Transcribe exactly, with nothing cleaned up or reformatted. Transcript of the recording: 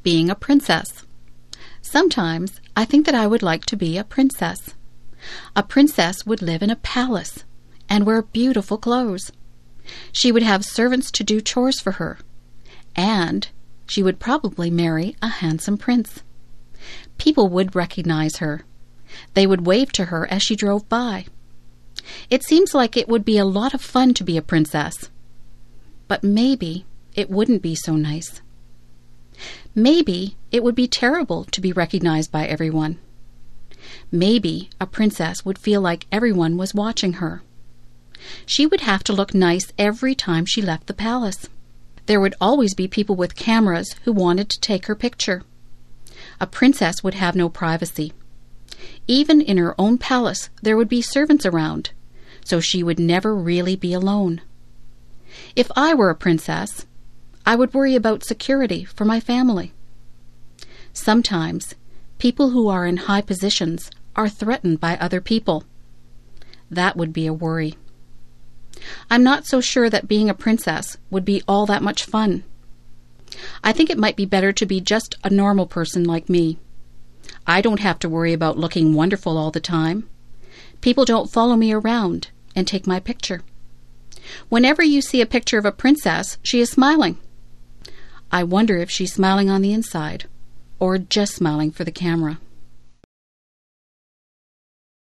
Being a princess. Sometimes I think that I would like to be a princess. A princess would live in a palace and wear beautiful clothes. She would have servants to do chores for her, and she would probably marry a handsome prince. People would recognize her. They would wave to her as she drove by. It seems like it would be a lot of fun to be a princess. But maybe it wouldn't be so nice. Maybe it would be terrible to be recognized by everyone. Maybe a princess would feel like everyone was watching her. She would have to look nice every time she left the palace. There would always be people with cameras who wanted to take her picture. A princess would have no privacy. Even in her own palace, there would be servants around, so she would never really be alone. If I were a princess, I would worry about security for my family. Sometimes, people who are in high positions are threatened by other people. That would be a worry. I'm not so sure that being a princess would be all that much fun. I think it might be better to be just a normal person like me. I don't have to worry about looking wonderful all the time. People don't follow me around and take my picture. Whenever you see a picture of a princess, she is smiling. I wonder if she's smiling on the inside, or just smiling for the camera.